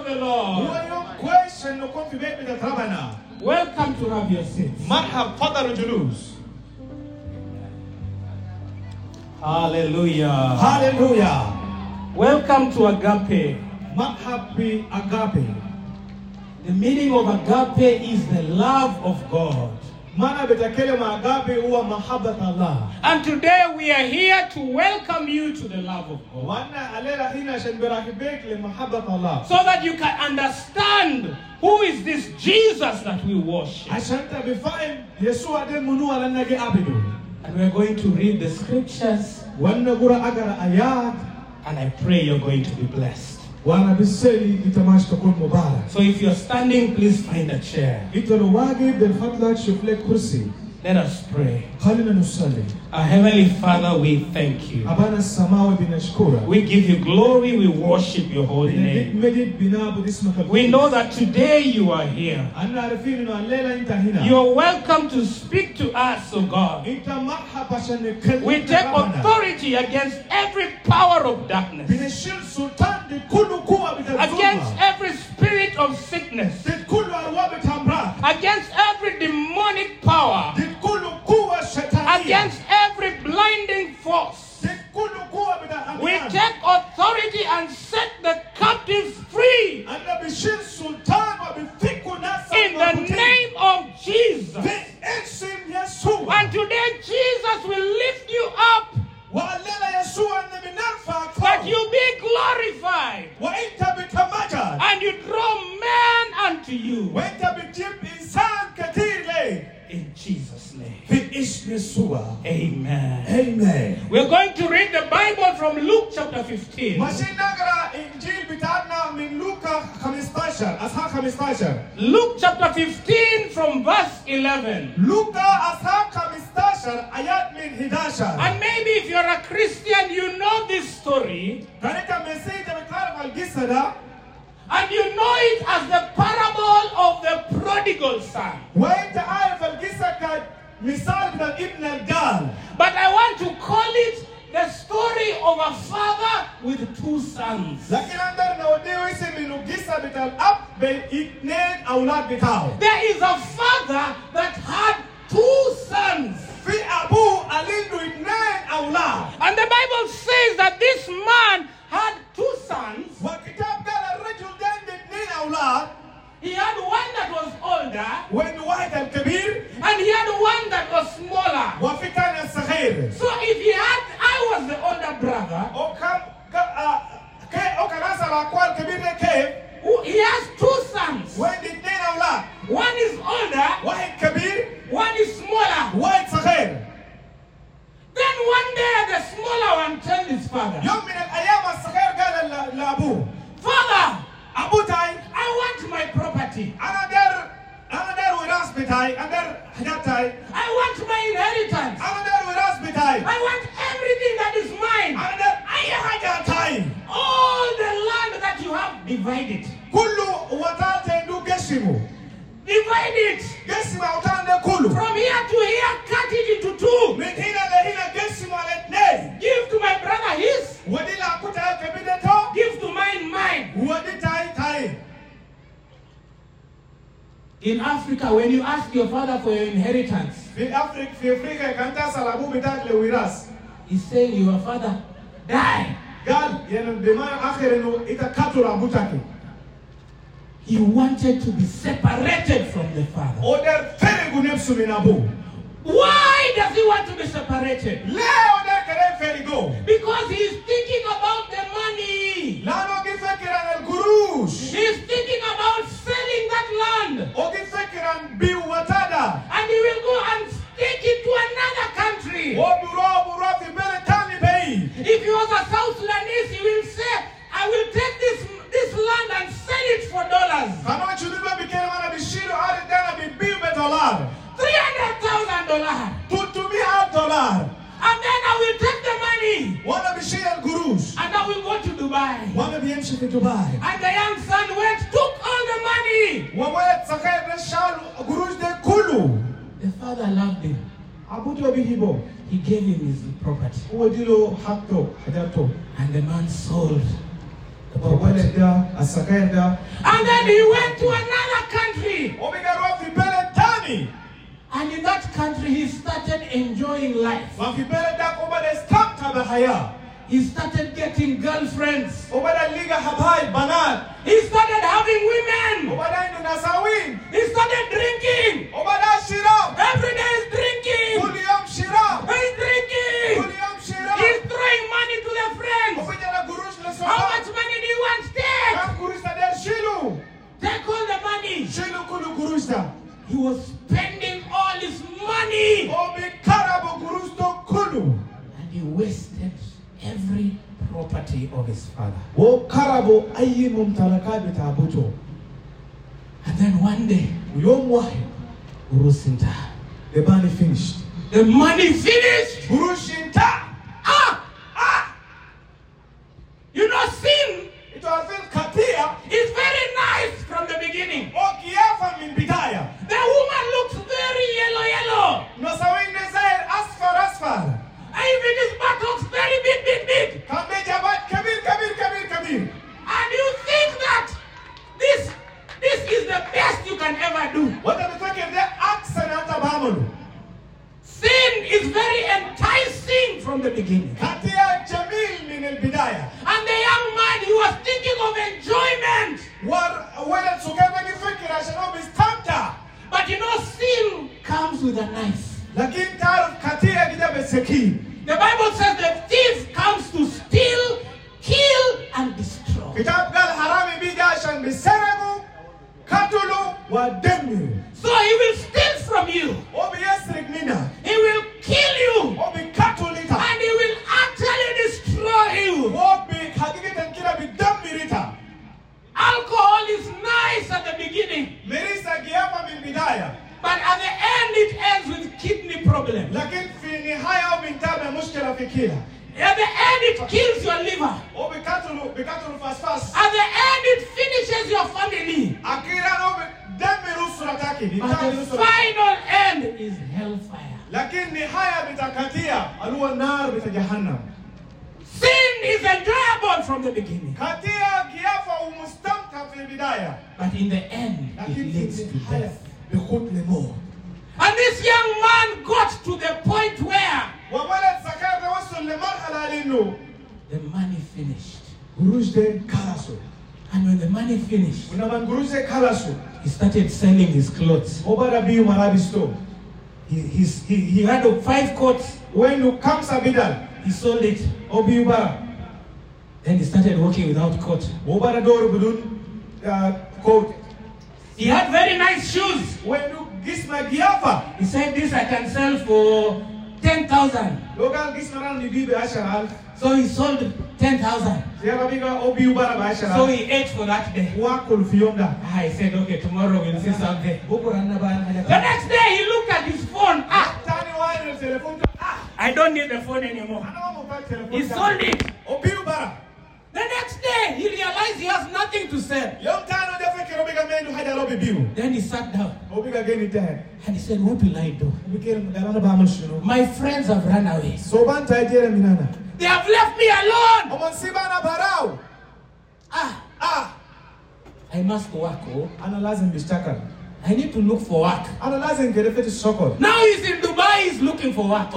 the Lord. Welcome to have your seats. Hallelujah. Hallelujah. Welcome to Agape. Marhabi agape. The meaning of agape is the love of God. And today we are here to welcome you to the love of God. So that you can understand who is this Jesus that we worship. And we are going to read the scriptures. And I pray you're going to be blessed. So if you're standing, please find a chair. Let us pray. Our Heavenly Father, we thank you. We give you glory. We worship your holy name. We know that today you are here. You are welcome to speak to us, O God. We take authority against every power of darkness, against every spirit of sickness, against every demonic power, against every blinding force. We take authority and set the captives free in the name of Jesus. And today Jesus will lift you up, that you be glorified, and you draw men unto you. In Jesus' name. Amen. Amen. We're going to read the Bible from Luke chapter 15. Luke chapter 15 from verse 11. And maybe if you're a Christian, you know this story. And you know it as the parable of the prodigal son. But I want to call it the story of a father with two sons. There is a father that had two sons. And the Bible says that this man had two sons. He had one that was older, and he had one that was smaller. So if I was the older brother, he has two sons. One is older, one is smaller. Then one day the smaller one tells his father, Father, I want my property. I want my inheritance. I want everything that is mine. All the land that you have, divide it. Divide it. From here to here, cut it into two. Give to my brother his. Give to mine mine. In Africa, when you ask your father for your inheritance, he's saying your father died. He wanted to be separated from the father. Why does he want to be separated? Because he's thinking about the money. He's thinking about selling that land. And he will go and take it to another country. If he was a South Sudanese, he will say, I will take this land and sell it for dollars. $300,000. And then I will take the money. And I will go to Dubai. And the young son went, took all the money. The father loved him. He gave him his property. And the man sold And then he went to another country. And in that country, he started enjoying life. He started getting girlfriends. He started having women. He started drinking. Every day he's drinking. He's drinking. He's throwing money to the friends. How much money do you want? Take all the money. He was spending all his money. And he wasted every property of his father. And then one day, the money finished. The money finished. You know, sin is very nice from the beginning. The woman looks very yellow. Even his buttocks very big. And you think that this is the best you can ever do. Sin is very enticing from the beginning. And the young man, he was thinking of enjoyment. But you know, sin comes with a knife. The Bible says the thief comes to steal, kill, and destroy. So he will steal from you. He will kill you. And he will actually destroy you. Alcohol is nice at the beginning. But at the end it ends with kidney problem. At the end it kills your liver. At the end it finishes your family. But the final end is hellfire. Sin is enjoyable from the beginning. But in the end it leads to death. And this young man got to the point where the money finished. And when the money finished, he started selling his clothes. He had 5 coats. He sold it. Then he started working without coat. He had very nice shoes. He said, this I can sell for 10,000. So he sold 10,000. So he ate for that day. I said, okay, tomorrow we'll see something. The next day he looked at his phone. I don't need the phone anymore. He sold it. The next day he realized he has nothing to sell. Then he sat down and he said, what will I do? My friends have run away. They have left me alone. I must work. I need to look for work. Now he's in Dubai, he's looking for work.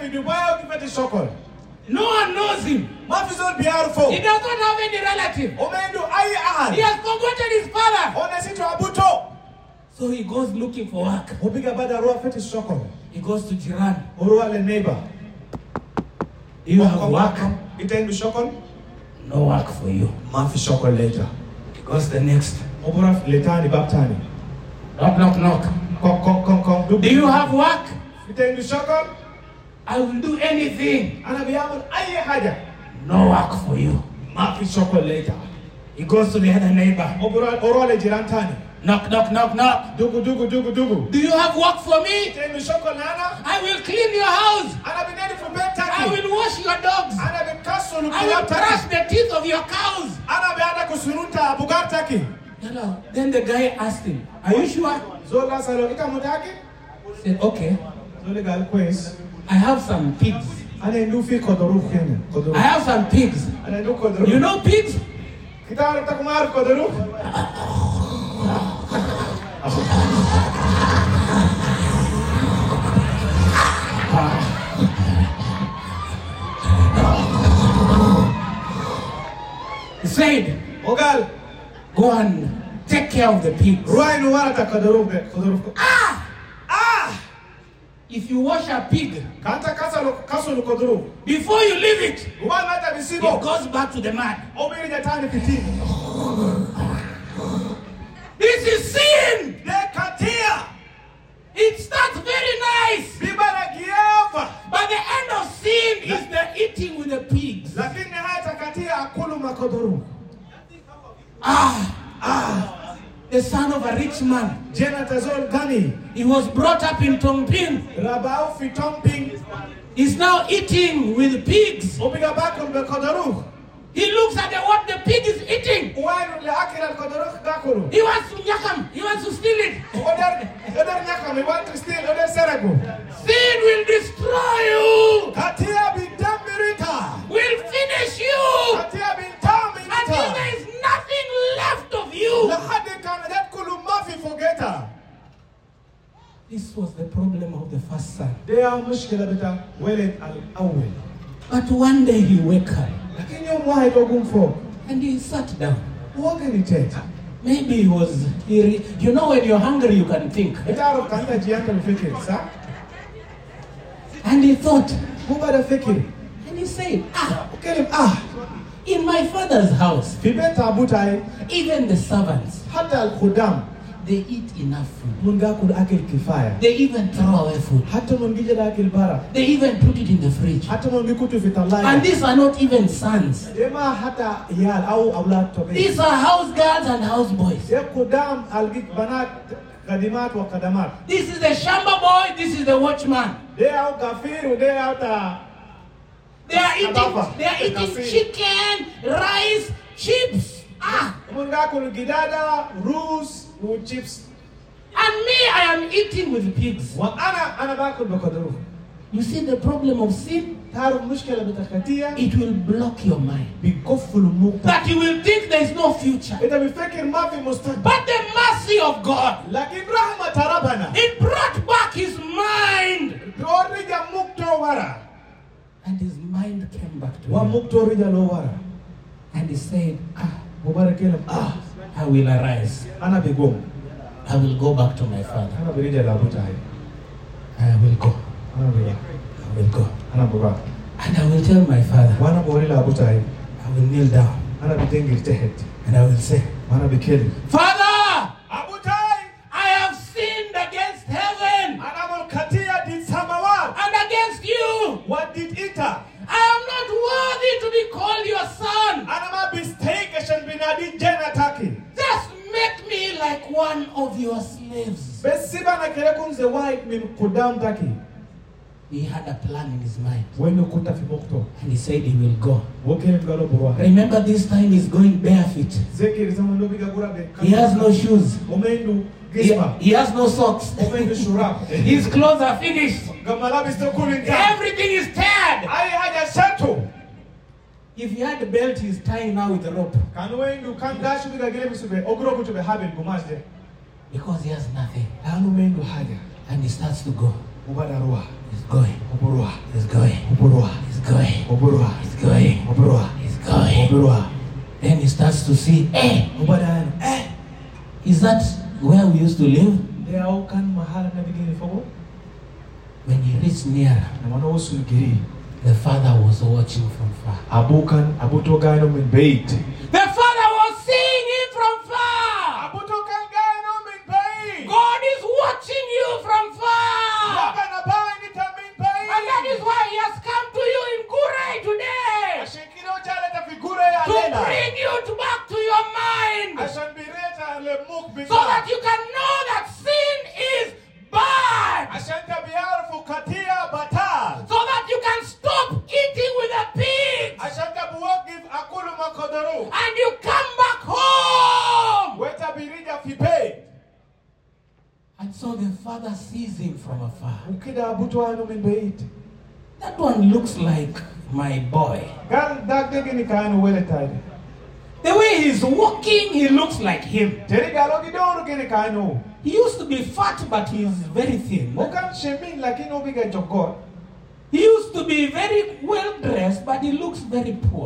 No one knows him. He does not have any relative. He has forgotten his father. So he goes looking for work. He goes to Jiran. Do you have work? No work for you. He goes the next. Knock. Do you have work? I will do anything. No work for you. He goes to the other neighbor. Knock. Do you have work for me? I will clean your house. I will wash your dogs. I will brush the teeth of your cows. Then the guy asked him, are you sure? He said, okay. I have some pigs. I have some pigs. You know pigs? Kita tak maruf kodoru. He said, Ogal, go and take care of the pigs. If you wash a pig, before you leave it, it goes back to the mud. This is sin. It starts very nice, but the end of sin is the eating with the pigs. The son of a rich man. He was brought up in Tongping. He's now eating with pigs. He looks at what the pig is eating. He wants to nyakam. He wants to steal it. Sin will destroy you. Will finish you. Until there is nothing left of you. This was the problem of the first son. But one day he woke up. And he sat down. Maybe he was, you know, when you're hungry you can think. And he thought, and he said, in my father's house, even the servants, they eat enough food. They even throw away food. They even put it in the fridge. And these are not even sons. These are house girls and house boys. This is the shamba boy, this is the watchman. They are eating chicken, rice, chips. Chips. And me, I am eating with pigs. You see the problem of sin? It will block your mind. That you will think there is no future. But the mercy of God, it brought back his mind. And his mind came back to him. And he said, I will arise. I will go back to my father. I will go. I will go. And I will tell my father. I will kneel down. And I will say, Father, I have sinned against heaven and against you. I am not worthy to be called your son. Just make me like one of your slaves. He had a plan in his mind. And he said he will go. Remember, this time he's going barefoot. He has no shoes. He has no socks. His clothes are finished. Everything is tired. If he had a belt, he's tying now with a rope. Because he has nothing. And he starts to go. He's going. He's going. He's going. He's going. He's going. Then he starts to see, is that where we used to live? When he reached near, the father was watching from far. The father was seeing him from far. God is watching you from far. And that is why he has come to you in Gurei today. To bring you back to your mind. So that you can know that sin is bad. So that you can stop eating with the pigs. And you come back home. And so the father sees him from afar. That one looks like my boy. The way he's walking, he looks like him. He used to be fat, but he's very thin. He used to be very well dressed, but he looks very poor.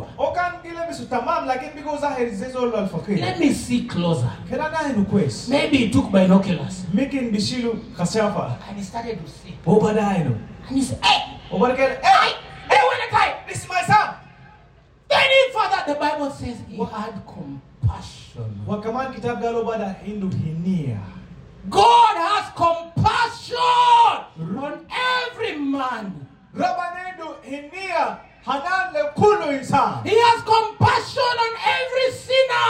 Let me see closer. Maybe he took binoculars. And he started to see. And he said, hey! Hey, this is my son. Then further, the Bible says he had compassion. God has compassion on every man. He has compassion on every sinner.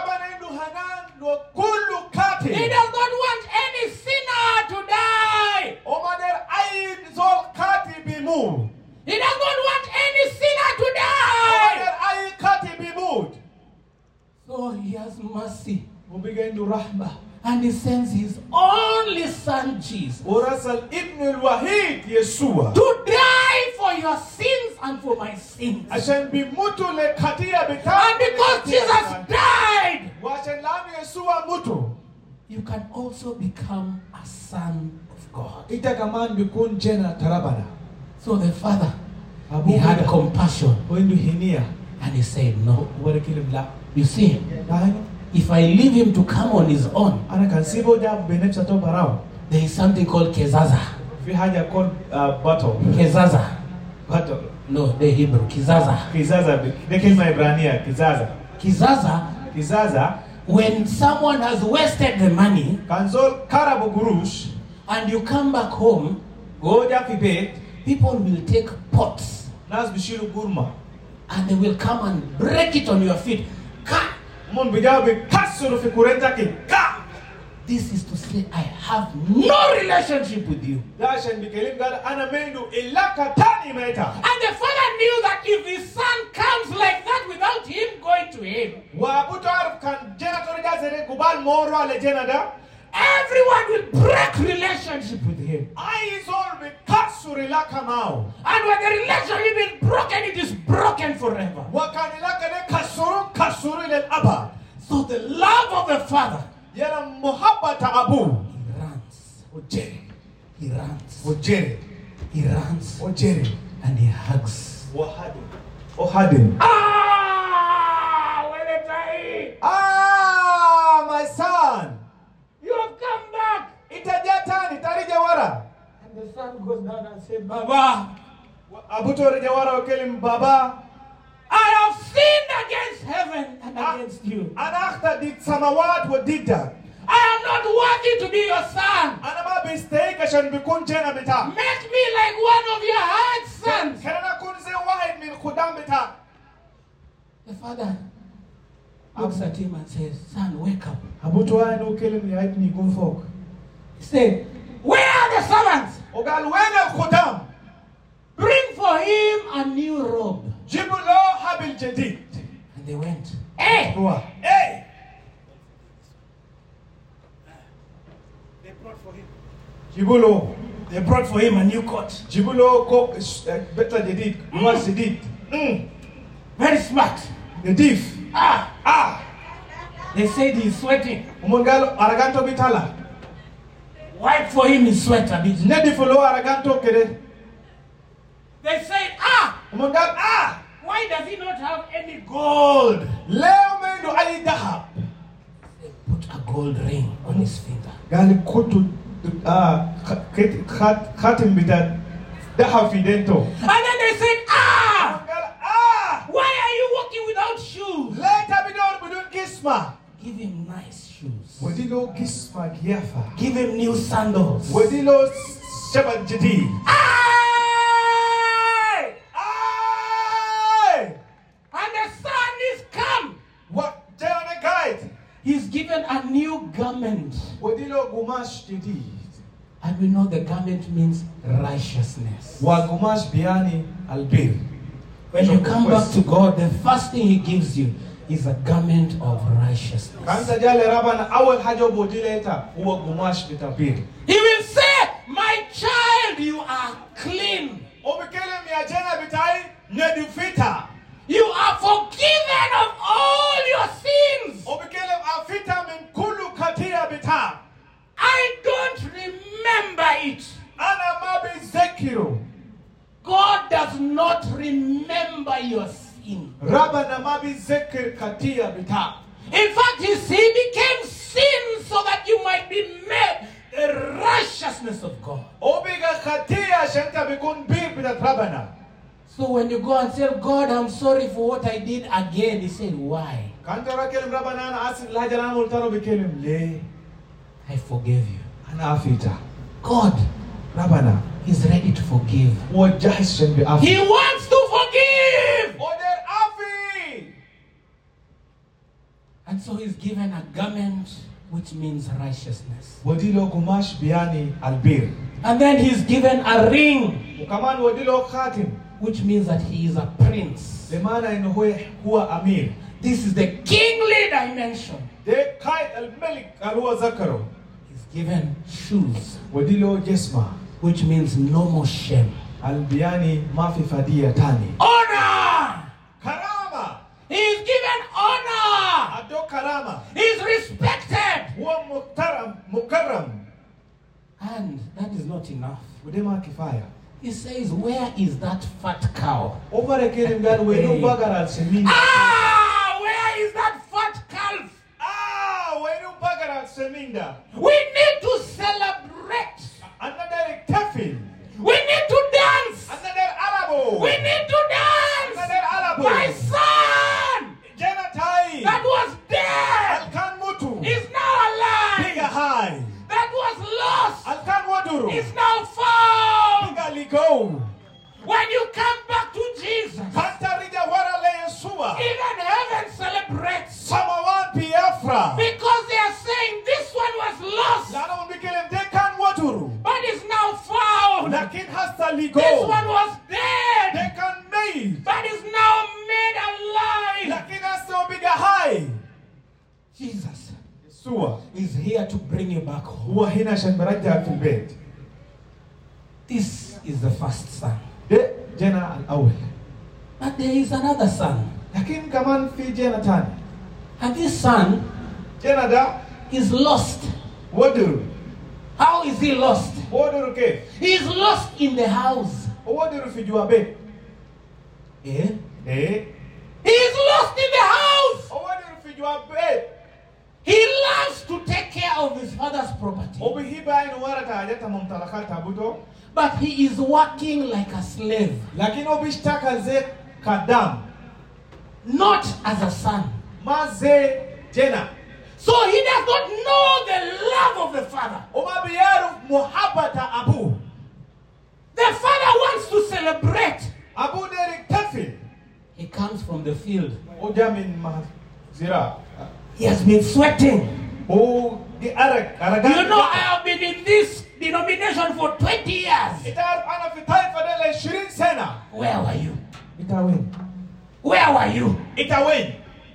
He does not want any sinner to die. He does not want any sinner to die. So he has mercy. And he sends his only son Jesus to die for your sins and for my sins. And because Jesus died, you can also become a son of God. So the father, he had compassion. And he said, no. You see, if I leave him to come on his own, there is something called kezaza. Kezaza. No, the Hebrew. Kizaza. Kizaza. When someone has wasted the money and you come back home, people will take pots and they will come and break it on your feet. This is to say, I have no relationship with you. And the father knew that if his son comes like that without him going to him, everyone will break relationship with him. And when the relationship is broken, it is broken forever. So the love of the father, he runs, and he hugs. My son, you have come back. And the son goes down and says, Baba, I have sinned against heaven and against you. I am not worthy to be your son. Make me like one of your hired sons. The father looks at him and says, son, wake up. He said, where are the servants? Bring for him a new robe. And they went. Hey! Hey! They brought for him. They brought for him a new coat. Very smart. The thief. They said he's sweating. Wipe for him his sweat a bit. They said, why does he not have any gold? They put a gold ring on his finger. And then they said, why are you walking without shoes? Give him nice shoes. Give him new sandals. And the son is come. He's given a new garment. And we know the garment means righteousness. When you come back to God, the first thing he gives you is a garment of righteousness. He will say, my child, you are clean. You are forgiven of all your sins. وبكلم عفيتا من كل خطيئة بتاع. I don't remember it. أنا ما بذكره. God does not remember your sin. ربنا ما بذكر خطيئة بتاع. In fact, he became sin so that you might be made the righteousness of God. وبيجا خطيئة عشان أنت بيكون بير بتاعت ربنا. So when you go and say, God, I'm sorry for what I did again, he said, why? كان ترى كلم ربنا أنا آسف لا جلنا مولتانو بكلم ليه؟ I forgive you. أنا عفيتا. God, ربنا is ready to forgive. وجاهز عشان بيعفي. He wants to forgive. ودير عفي. And so he's given a garment which means righteousness. وديلو قماش بياني البير. And then he's given a ring, وكمان وديلو خاتم. which means that he is a prince. بمعنى إنه هو أمير. This is the kingly dimension. ده قائد الملك اللي هو ذكره. He's given shoes, وديلو جسمه. which means no more shame. البياني ما في فدية تاني. Honor. كرامة. He's given honor. أدو كرامة. He's respected. هو مكرم. And that is not enough. وده ما كفاية. He says, where is that fat cow? Over كلم قال وينو بقرة السمين. Where is that fat calf? وينو بقرة السمين ده. We need to celebrate. أنا تفل. We need to dance. أنا ألعبو. We need to dance. أنا ألعبو. My son جنتاي. that was dead الكان موتو. is now alive. بيجا هاي. That was lost الكان ودورو. is now found. بيجا ليجو. When you come back to Jesus, كانت رجع ورا ليسوع. even heaven celebrates. سماوات بيفرح. Because they are saying this one was lost, لأنهم بيكلم ده كان ودورو. but is now found. لكن هسه ليجو. This one was dead, ده كان ميت. but is now made alive. لكن هسه بيجا هاي. Jesus يسوع. is here to bring you back home. هو هنا عشان برجعك في البيت. This is the first son. ده جنا الأول. But there is another son. لكن كمان في جنا تاني. And this son جنا ده is lost. ودر. How is he lost? ودر كيف؟ He is lost in the house. ودر في جوا بيت. Eh? إيه؟ He is lost in the house. ودر في جوا بيت. He loves to take care of his father's property. وبيهيبها إنه ورا تاجتها ممتلكات أبوته. But he is working like a slave. لكن هو بيشتغل زي خدام. Not as a son. ما زي جنا. So he does not know the love of the father. وما بيعرف محبة أبوه. The father wants to celebrate. أبوه ده يحتفل. He comes from the field. وجا من زراعة. He has been sweating. هو أرق. You know, I have been in this denomination for 20 years. تعرف أنا في طائفة ده 20 سنة. Where were you? أنت وين؟ Where were you? أنت وين؟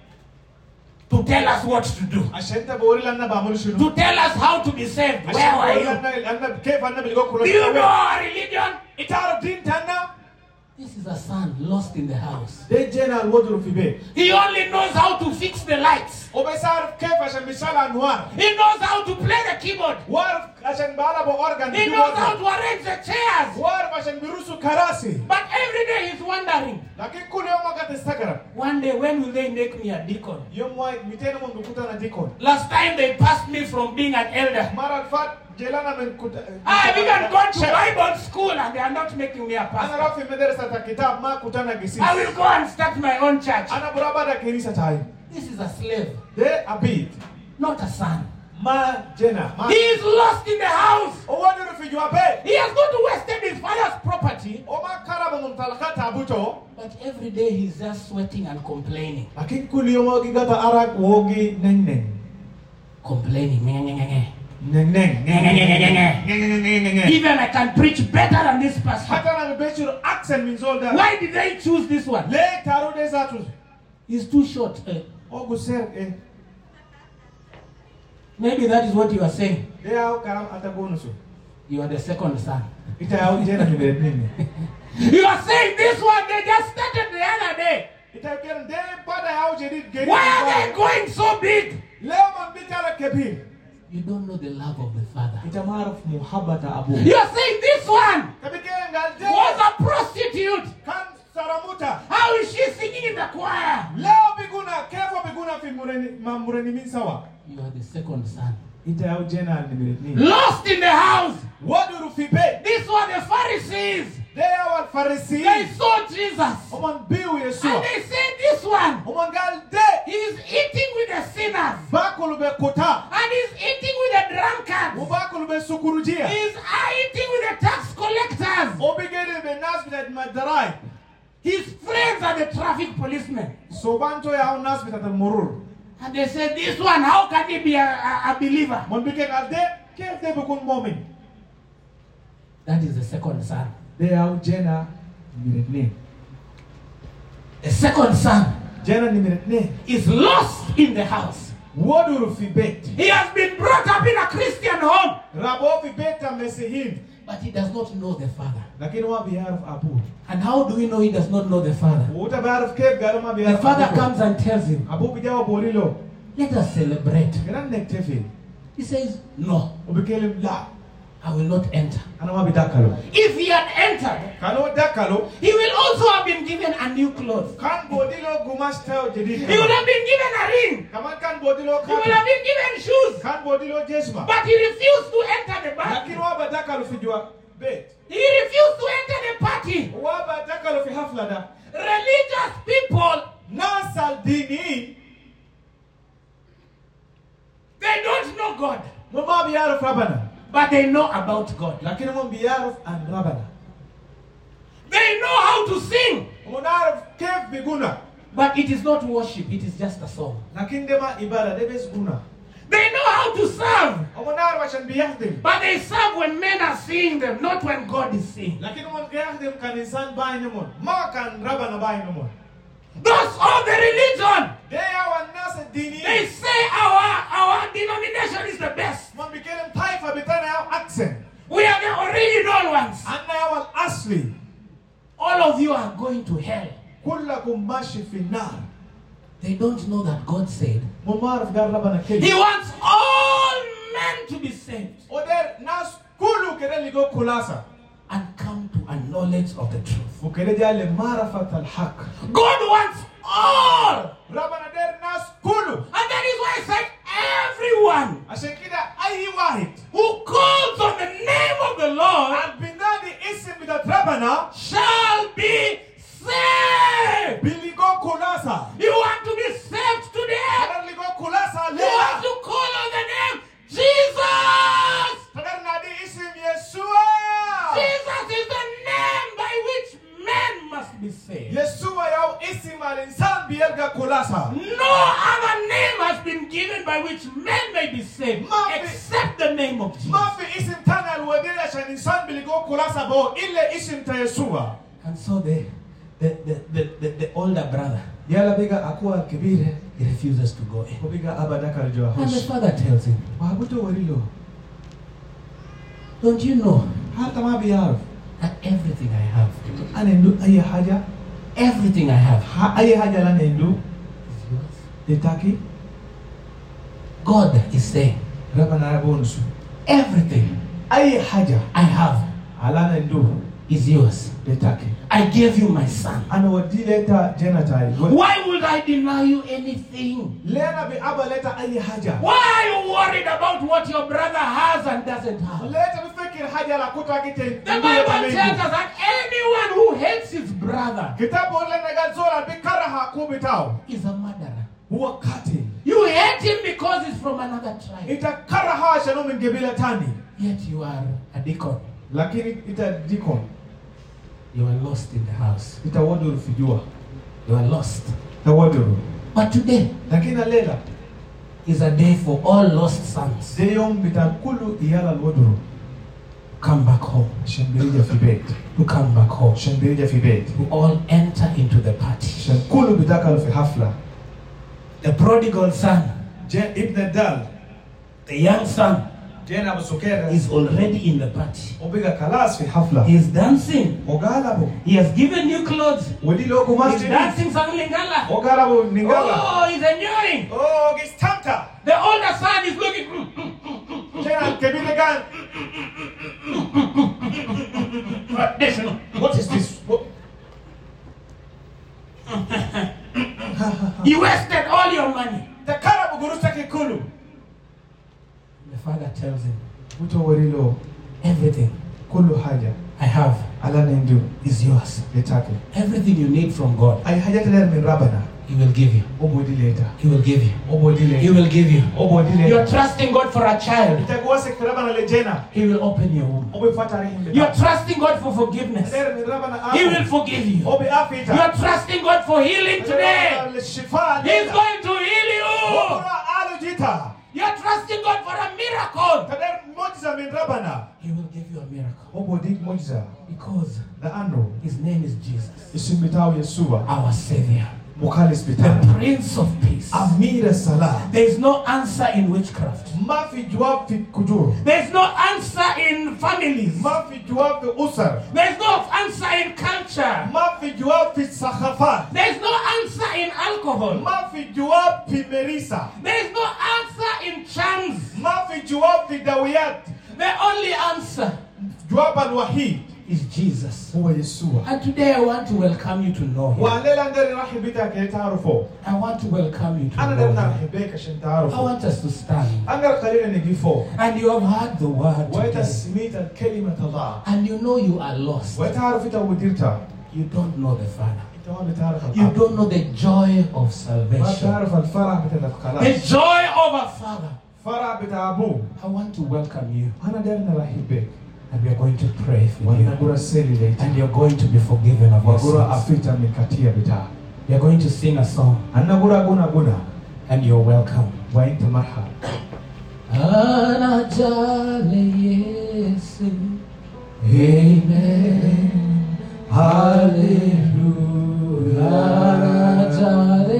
To tell us what to do. عشان تقولي لنا بعمل شنو؟ To tell us how to be saved. Where were you? أنا كيف أنا بلقوا Do you know our religion? أنت عارف دين تنا؟ This is a son lost in the house. ده جينا الوضع في بيت. He only knows how to fix the lights. وبس عارف كيف عشان بيشال أنوار. He knows how to play the keyboard. وعارف عشان بعلا بأورجان. He knows how to arrange the chairs. وعارف عشان بيرسو كراسي. But every day he's wondering. لكن كل يوم ما قد استغرب. One day when will they make me a deacon? يوم واحد 200 من بكتنا ديكون. Last time they passed me from being an elder. مرة الفات جيلانا من كت. I have even gone to Bible school and they are not making me a أنا pastor. راح في مدرسة الكتاب ما كتنا جسيس. I will go and start my own church. أنا برابا ده كنيسة تاي. This is a slave, ده أبيد. not a son. ما جنا. He is lost in the house. هو ده في جوابه. He has not wasted his father's property. وما كرب ممتلكات أبوته. But every day he's just sweating and complaining. لكن كل يوم وقي قطع أراك وقي نن. Complaining. نن. Even I can preach better than this pastor. حتى أنا بيشر أحسن من زول ده. Why did they choose this one? ليه تارو ده زاتوس. He's too short. أو قصير إيه. Maybe that is what you are saying. ده أو كلام أتبونسو. You are the second son. إنت أو جينا في بيتنا. You are saying this one they just started the other day. Why are they going so big? You don't know the love of the Father. You are saying this one was a prostitute. How is she singing in the choir? You are the second son. Lost in the house. These were the Pharisees. They saw Jesus. And they said this one, he's eating with the sinners. And he's eating with the drunkards. He's eating with the tax collectors. His friends are the traffic policemen. And they said, this one, how can he be a believer? That is the second son. The second son is lost in the house. He has been brought up in a Christian home, but he does not know the Father. And how do we know he does not know the Father? The Father comes and tells him, let us celebrate. He says, no, I will not enter. If he had entered, he will also have been given a new clothes. He would have been given a ring. He would have been given shoes. But he refused to enter the bank. He refused to enter the party. Religious people, they don't know God, but they know about God. They know how to sing, but it is not worship, it is just a song. They know how to serve, but they serve when men are seeing them, not when God is seeing. Those of the religion, they say our denomination is the best. We are the original ones. All of you are going to hell. They don't know that God said he wants all men to be saved and come to a knowledge of the truth. God wants all. And that is why I said everyone who calls on the name of the Lord shall be saved. You want to be saved today? You want to call on the name Jesus. Jesus is the name by which men must be saved. No other name has been given by which men may be saved except the name of Jesus. And so the older brother, he refuses to go in. And the father tells him, don't you know that everything I have, everything I have is yours? God is saying, everything I have is yours. I gave you my son. Why would I deny you anything? Why are you worried about what your brother has and doesn't have? The Bible tells us that anyone who hates his brother is a murderer. You hate him because he's from another tribe. Yet you are a deacon. You are lost in the house. You are lost. But today is a day for all lost sons. Come back home. To come back home. To all enter into the party. The prodigal son, the young son, is already in the party. He's dancing. He has given new clothes. He's dancing some Lingala. Oh, he's enjoying. The older son is looking. What is this? You wasted all your money. The father tells him, everything I have is yours. Everything you need from God, He will give you. He will give you. He will give you. You're trusting God for a child. He will open your womb. You're trusting God for forgiveness. He will forgive you. You're trusting God for healing today. He's going to heal you. You're trusting God for a miracle. He will give you a miracle. Because His name is Jesus, our Savior, the Prince of Peace. There is no answer in witchcraft. There is no answer in families. There is no answer in culture. There is no answer in alcohol. There is no answer in charms. The only answer is Jesus. And today I want to welcome you to know Him. I want to welcome you to know Him. I want us to stand. And you have heard the word today. And you know you are lost. You don't know the Father. You don't know the joy of salvation. The joy of a Father. I want to welcome you. And we are going to pray for you. And you're going to be forgiven of your sins. We are going to sing a song. And you're welcome. Amen. Hallelujah.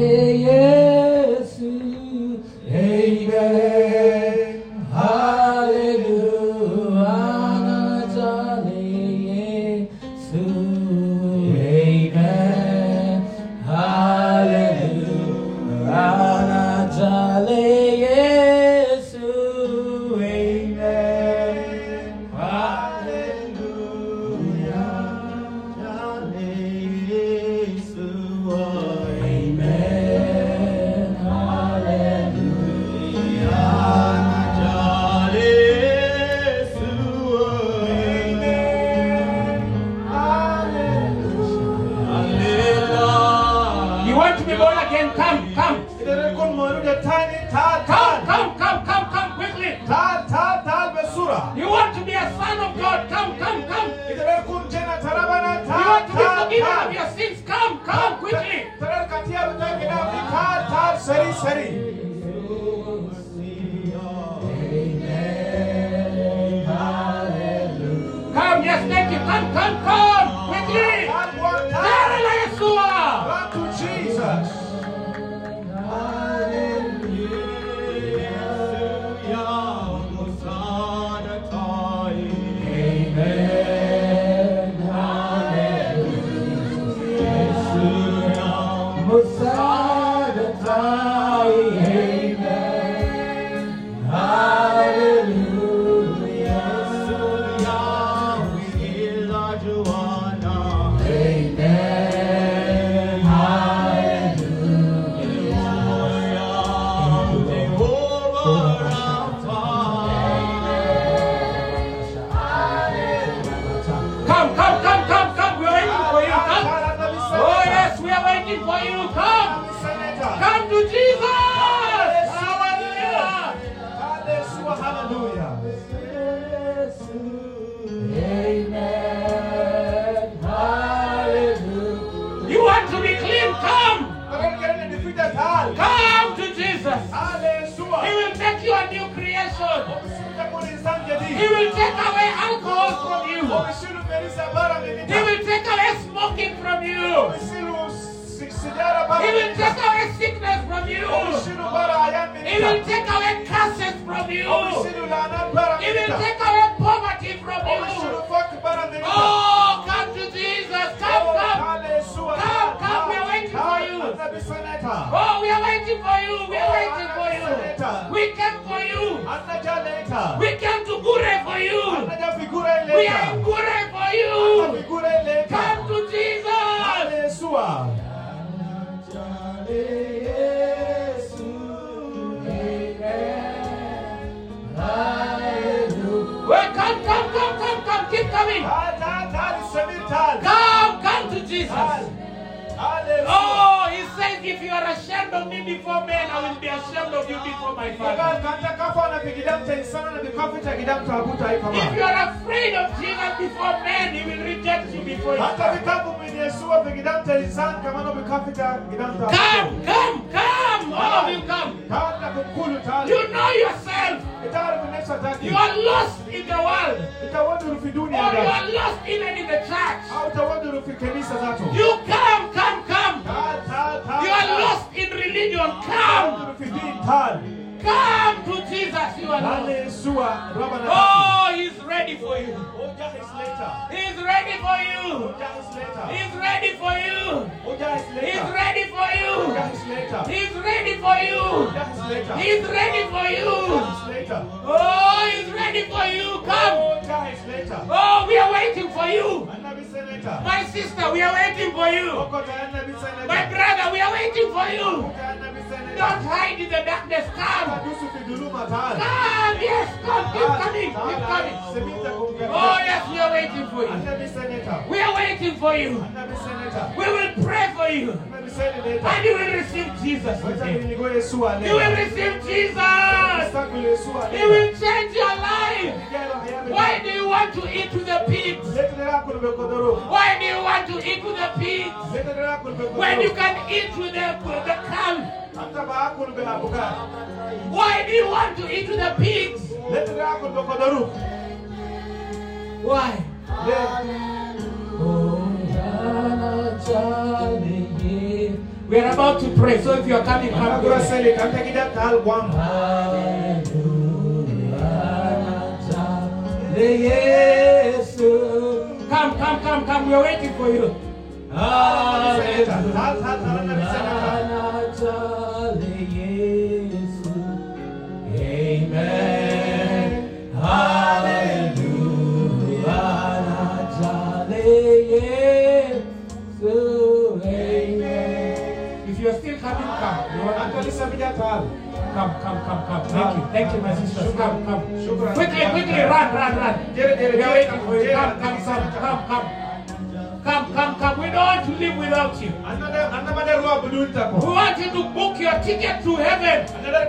You want to be a son of God? Come. You want to be forgiven of your sins? Come quickly. Come, yes, thank you. Come quickly. Run to Jesus. Come to Jesus. He will make you a new creation. He will take away alcohol from you. He will take away smoking from you. He will take away sickness from you. He will take away curses from you. from you. He will take away poverty from you. Oh, come to Jesus. Come. Come. We are waiting for you. Oh, we are waiting for you. We are waiting for you. We came for you. We came to Gure for you. We are in Gure for you. Come to Jesus. Well, come. Keep coming. Come to Jesus. Oh, he says, if you are ashamed of me before men, I will be ashamed of you before my Father. If you are afraid of Jesus before men, he will reject you before his Father. Come. All of you come. You know yourself. You are lost in the world. Or you are lost even in the church. You come. You are lost in religion. Come to Jesus. You are lost. Oh, he's ready for you. He's ready for you. He's ready for you. He's ready for you. He's ready for you. He's ready for you. Oh, he's ready for you. Come. Oh, we are waiting for you. My sister, we are waiting for you. My brother, we are waiting for you. Don't hide in the darkness. Come. Come, yes, come. Keep coming. Oh, yes, we are waiting for you. We are waiting for you. We will pray for you. And you will receive Jesus today. You will receive Jesus. He will change your life. Why do you want to eat with the pigs? Why do you want to eat with the pigs when you can eat with the calf? Why do you want to eat with the pigs? Why? We are about to pray, so if you are coming, come. Come. We are waiting for you. Amen. Hallelujah. If you are still coming, come. Come. Thank you, my sisters. Come. Quickly, run. We are waiting for you. Come. We don't want to live without you. We want you to book your ticket to heaven.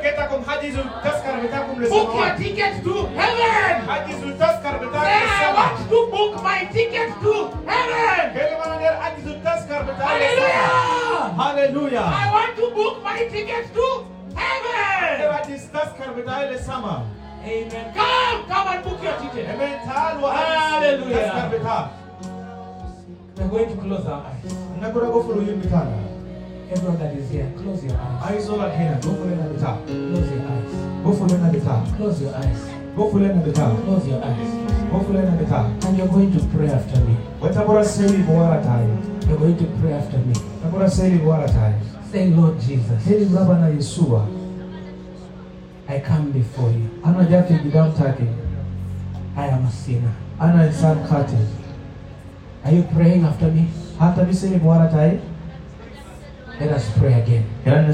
Book your ticket to heaven. Say, I want to book my ticket to heaven. Hallelujah. I want to book my ticket to heaven. Amen. Come and book your ticket. Hallelujah. We're going to close our eyes. Everyone that is here, close your eyes. Close your eyes. Close your eyes. Close your eyes. And you're going to pray after me. You're going to pray after me. Say, Lord Jesus, I come before you. I am a sinner. Are you praying after me? Let us pray again.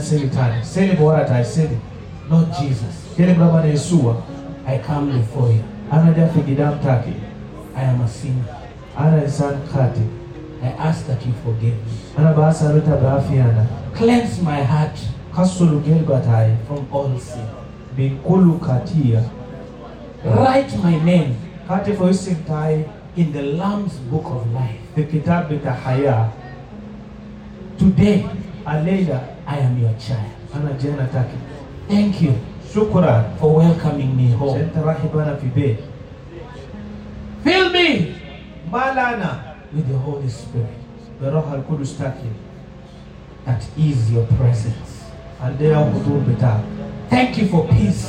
Lord Jesus, I come before you. I am a sinner. I ask that you forgive me. Cleanse my heart from all sin. Write my name in the Lamb's Book of Life. Today, I am your child. Thank you for welcoming me home. Fill me with the Holy Spirit. That is your presence. Thank you for peace.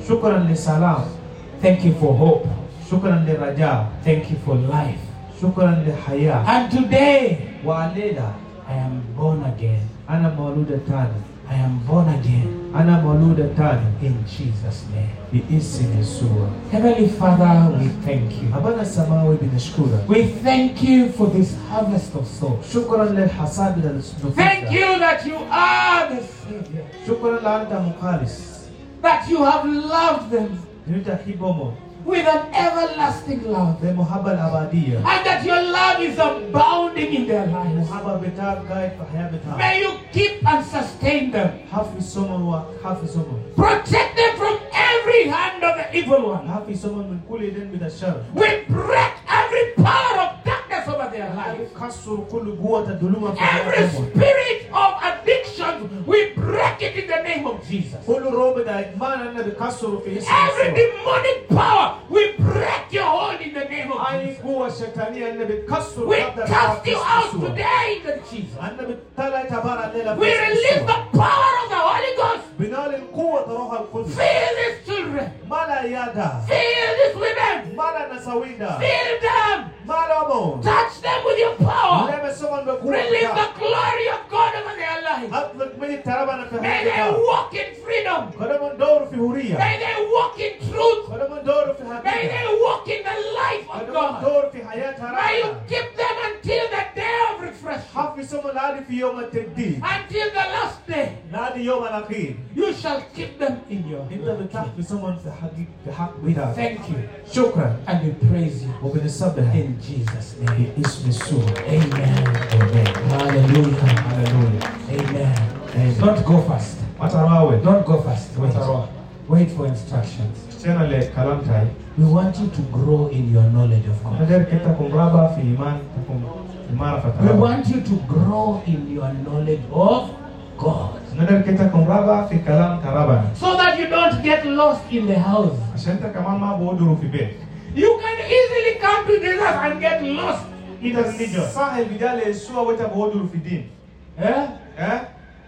Shukran li salam. Thank you for hope. Shukran li raja. Thank you for life. Shukran li haya. And today, Wa lela. I am born again. Ana mauluda tani. I am born again. Ana mauluda tani. In Jesus' name. Biisi Yeshua. Heavenly Father, we thank you. Abana samawi binashkura. We thank you for this harvest of souls. Shukran li hasad la nufisa. Thank you that you are the Savior. Shukran la anta mukhalis. That you have loved them Nita hibomo. with an everlasting love. Be muhabba al-abadiyya. And that your love is abounding in their lives. Muhabba bitab guide for haya bitab. May you keep and sustain them. Hafi someone wa hafi someone. Protect them from every hand of the evil one. Hafi someone min kulli din bid ashar. We break every power of darkness over their lives. Kasur kullu quwwata duluma fi Every hayatihim. spirit of addiction, we break it in the name of Jesus. Kullu roba da idman anna bi kasur fi ismi Every Yeshua. demonic power, we break your hold in the name of Ay Jesus. quwwa shatani anna bi kasur. We cast you out today in the Jesus. Anna bi tala tabara lela. We release the power of the Holy Ghost. Binal al-quwwata ruh al-qudus. Fill these children. Mala yada. Fill these women. Mala nasawida. Fill them. Mala mo. Touch them with your power. Lema someone bi Release quwwata. the glory of God over their lives. Atlat min tarabana fi May they hayatihim. walk in freedom. Kada man dawr fi hurriya. May they walk in truth. kada man dawr fi May haqiqa. they walk in the life of kada man God. dawr fi hayat May you haraya. keep them until the day of refreshing. حفظ لادي في يوم التجديد Until the last day, لادي يوم الأخير. you shall keep them in your أنت hand. بتحفظ someone في حق We بتاعك. thank you شكرا and we praise you وبنسبح in Jesus' name. باسم يسوع. Amen. Amen. Hallelujah. Hallelujah. Amen. Amen. Don't go fast. Matarawe. Don't go fast. Wait. Matarawe. Wait for instructions. Tena le kalamtai. We want you to grow in your knowledge of God. Nader kita kumraba fi iman takum imara We fatarawe. want you to grow in your knowledge of God. Nader kita kumraba fi kalam taraba. So that you don't get lost in the house. Ashanta kamama boduru fi bet. You can easily come to Jesus and get lost in Ita the religion. sahel bidale Yeshua weta boduru fi din. Eh? Eh?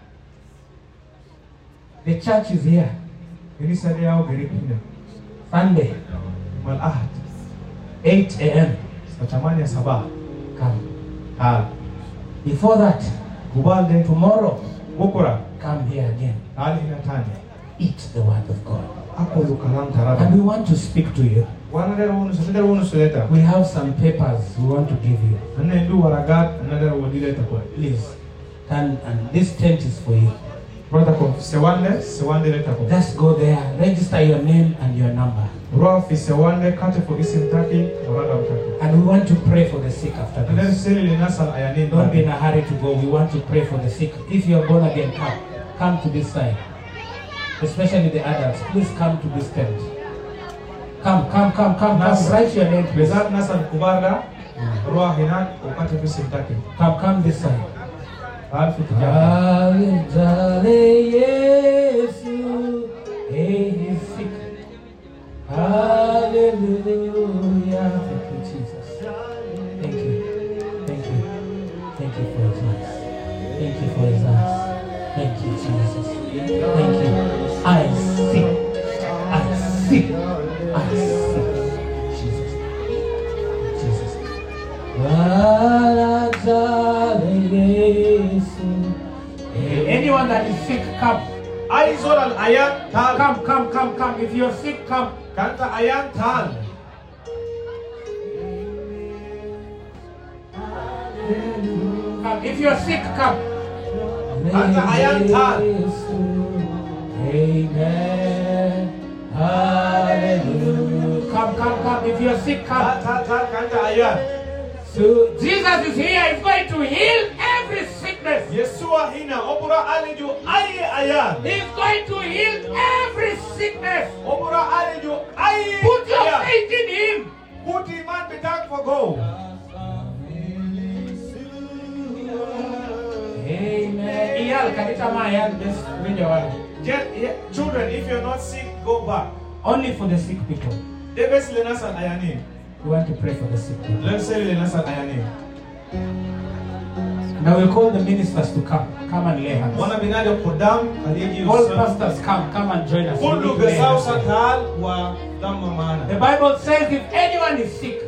The church is here. Kanisa leo geripina. Sunday, Mal ahad. 8 a.m. Saa 8 sabah. Come. Tal. Before that, Kubalde tomorrow, bukura. come here again. Hali inatani. Eat the word of God. Ako lukalam And taraba. we want to speak to you. Wanadera wonu suleta. We have some papers we want to give you. Anna ndu waragat anadera wodileta kwa. Please, turn, and this tent is for you. Brother ko sewande leta kwa. Just go there, register your name and your number. Roa fi sewande kate for isim taki waraga mtaki. And we want to pray for the sick after And then this. seli linasal ayanin. Don't be in a hurry to go. We want to pray for the sick. If you are born again, come to this side. Especially the adults. Please come to this tent. Come. Write your name, please. Bezat nasal kubarga. Roa hinak upate fi isim taki. Come this side. Alfi tijaba. Yesu, he's sick. Hallelujah. Thank you, Jesus. Thank you. Thank you. Thank you for his eyes. Thank you for his eyes. Thank you, Jesus. Thank you. I see. Jesus. Anyone that is sick, come. Aizol al ayan tal. Come. If you're sick, come. Kanta ayan tal. Come. If you're sick, come. Kanta ayan tal. Amen. Hallelujah. Come. If you're sick, come. Tal kanta ayan. So Jesus is here. He's going to heal every sickness. Yeshua hina obura aliju ayi ayan. He's going to heal every sickness. Obura aliju ayi. Put your ayan. faith in him. Put iman betak for go. Amen. Iyal kanita mayan this video. Children, if you're not sick, go back. Only for the sick people. Debes lenasan ayanin. We want to pray for the sick people. Let's say lenasan ayanin. Now we'll call the ministers to come and lay hands. All pastors come and join us. The Bible says if anyone is sick,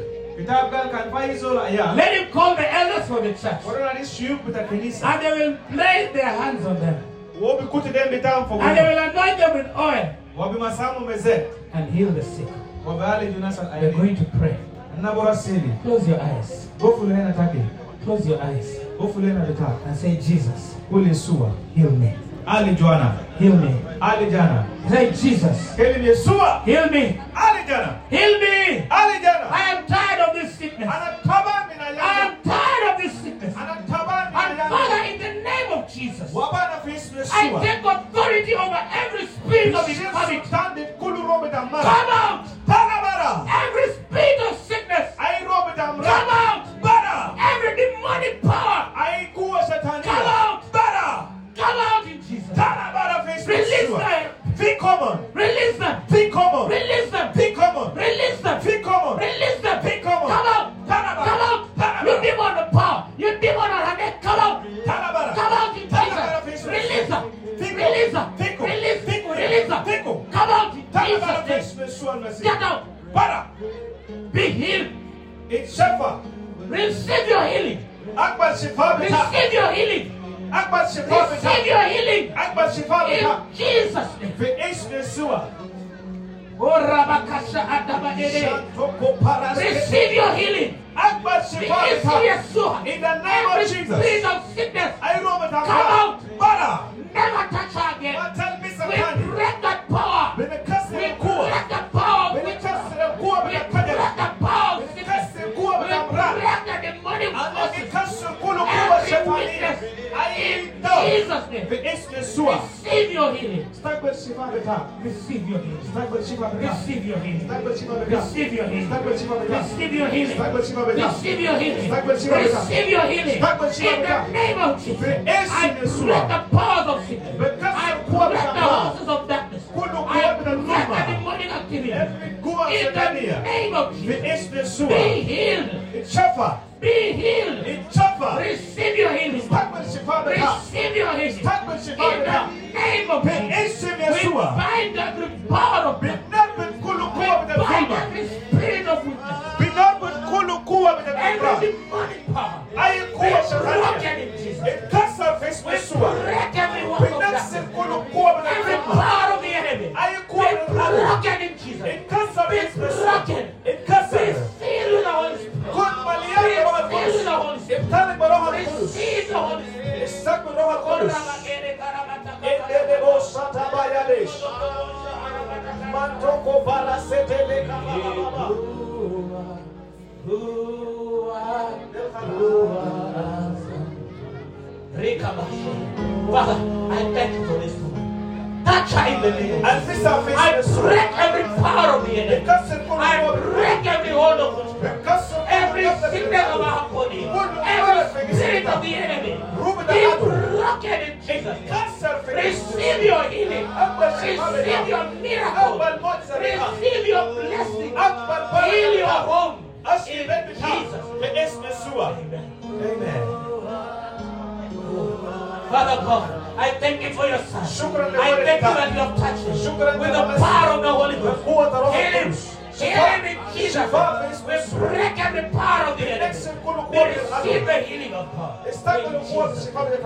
let him call the elders for the church, and they will place their hands on them, and they will anoint them with oil and heal the sick. We're going to pray. Close your eyes. Close your eyes and say, Jesus, heal me. Heal me. Say, Jesus, heal me. Heal me. I am tired of this sickness. I am tired of this sickness. And Father, in the name of Jesus, I take authority over every spirit of infirmity. Come out. Every spirit of sickness, come out. Every demonic power, come out. Come out in Jesus. Release them. Release them. Release them. Release them. Release them. Come out. Come out. You demon the power. You demon on her neck. Come out. Come out in Jesus. Release them. Release them. Release them. Come out in Jesus' name. Get out. Be healed. Receive your healing. Receive your healing. Receive your healing. In Jesus' name. Receive your healing. In the name of Jesus. Every spirit of sickness, come out. Never touch her again. We break that power. We break that power. We break that power of sickness. We break the demonic forces. Every weakness. In Jesus' name. Receive your healing. Receive your healing. Receive your healing. Receive your healing. Receive your healing. Receive your healing. Receive your healing. In the name of Jesus. I break the powers of sickness. I break the horses of darkness. I break the demonic activity. In the name of Jesus. Be healed. Be healed. Receive your healing. Receive your healing. In the name of Jesus. We bind every power of death. We bind every spirit of weakness. Every demonic power. We break it in Jesus. We break every work of darkness. Every power of the enemy. We break it in Jesus. Be broken. Be filled with the Holy Spirit. Be filled with the Holy Spirit. Receive the Holy Spirit. Father, I thank you for this woman. Touch her in the name. I break every power of the enemy. I break every hold of witchcraft. Every sickness of our body. Every spirit of the enemy. Be broken in Jesus' name. Receive your healing. Receive your miracle. Receive your blessing. Heal your home. In Jesus' name. Amen. Father God, I thank you for your son. I thank you that you have touched him with the power of the Holy Ghost. Heal him. Heal him in Jesus. We break every power of the enemy. We receive the healing of God. In Jesus'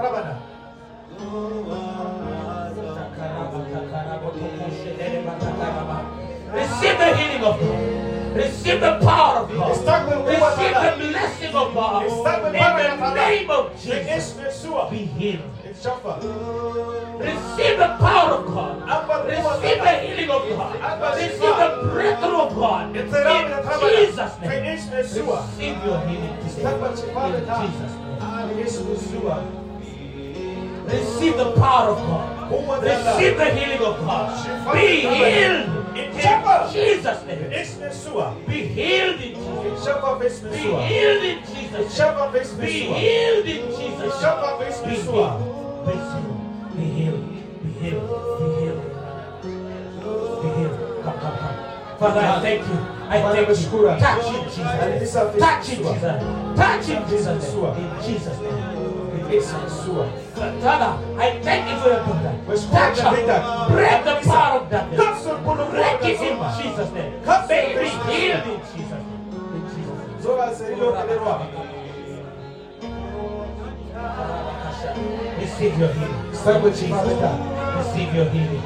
receive the healing of God. Receive the power of God. Receive the blessing of God. In the name of Jesus. Be healed. Receive the power of God. Receive the healing of God. Receive the breakthrough of God. In Jesus' name. Receive your healing today. In Jesus' name. Receive the power of God. Receive the healing of God. Be healed. In Jesus' name. Be healed in Jesus. Be healed in Jesus. Be healed in Jesus. Be healed. Be healed. Be healed. Be healed. Be healed. Come, come, come. Father, I thank you. I thank you. Touch him, Jesus. Touch him, Jesus. Touch him, Jesus. In Jesus' name. In Father, I thank you for your daughter. Touch her. Break the power of darkness. Break it in Jesus' name. May it be healed in Jesus' name. Receive your healing. Receive your healing.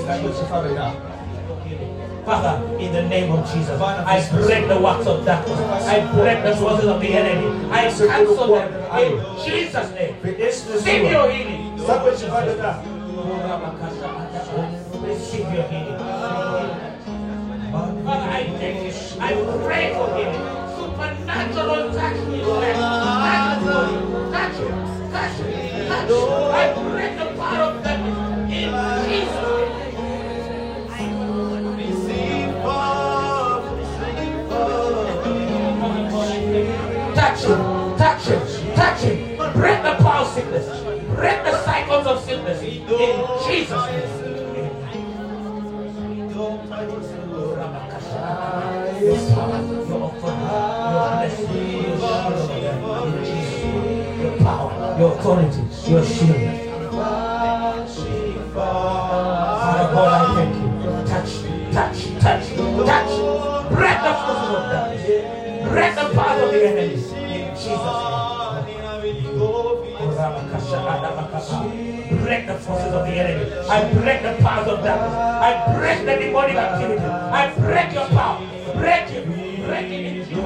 Father, in the name of Jesus, I break the works of darkness. I break the forces of the enemy. I cancel them in Jesus' name. Receive your healing. Receive your healing. Father, I thank you. I pray for healing. Supernatural touch in his life. Touch him. Touch him. Touch him. I break the power of darkness in Jesus' name. Touch him, touch him, touch him. Break the power of sickness. Break the cycles of sickness in Jesus' name. Your power, your authority, your blessing, your shield, your power, your authority, your shield. Father God, I thank you. Touch, touch, touch, touch. Break the forces of darkness. Break the power of the enemy. In Jesus' name. Break the forces of the enemy. I break the powers of darkness. I break the demonic activity. I break your power. Break it. Break it in Jesus' name.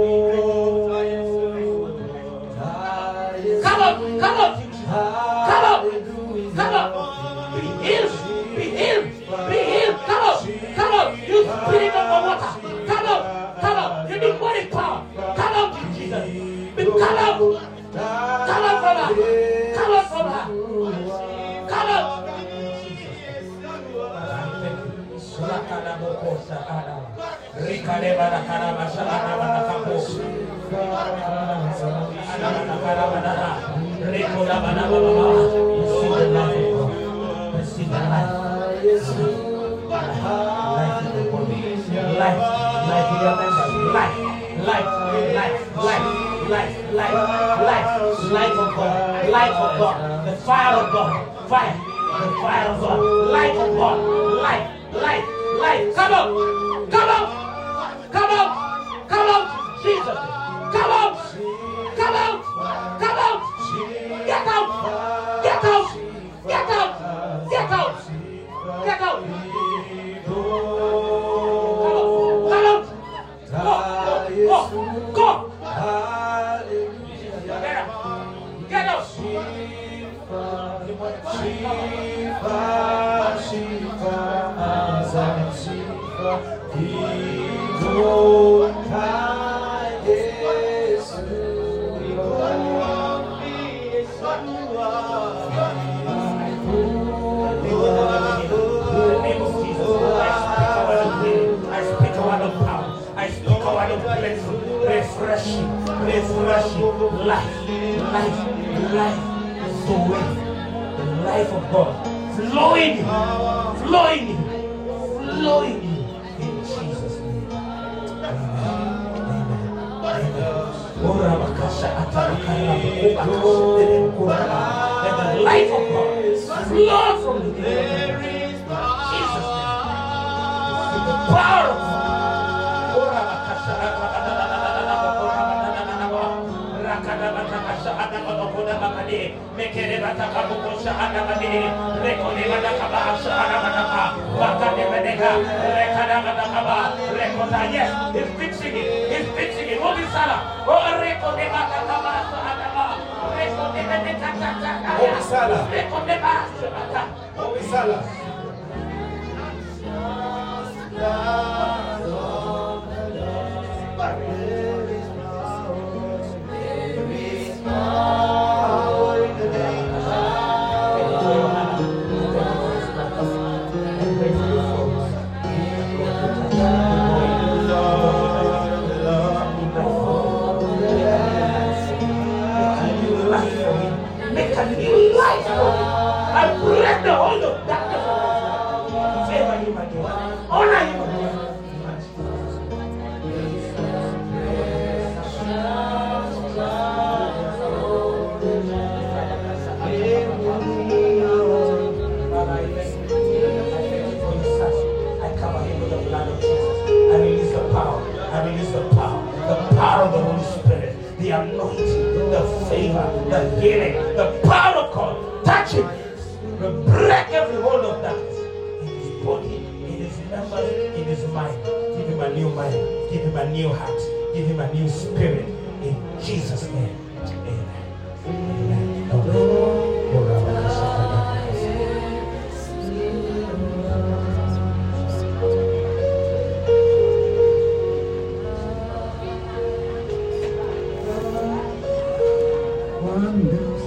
Come up. Come up. Come up. Come up. Be healed. Be healed. Be healed. Come up. Come up. You spirit of the water. Come up. Come up. You demonic power. Come out in Jesus. Come out. Come out from her. Come out from her. Come out. Light of God, light of God, the fire of God, fire, the fire of God, light of God, light, light, light. Come out, come out, come out, come out, Jesus, come out, come out, come out, get out, get out, get out, get out, get out, come out, go, go, go, go. Get out! Shiva, Shiva, Azam Shiva, Idonai Yesu, I speak a word of power. I speak a word of blessing, refreshing, refreshing, life, life. Life is the way, the life of God, flowing, flowing, flowing in Jesus' name. Amen. Let the life of God flow from the name of Jesus' name. The power of God. Yes, he's fixing it. He's fixing it. What is Salah? Make a new life for him. I break the hold of darkness. Favor him again. Honor him again. the anointing, the favor, the healing, the power of God. Touch him. We break every hold of that in his body, in his members, in his mind. Give him a new mind. Give him a new heart. Give him a new spirit. In Jesus' name. Amen. Amen. Wonderful.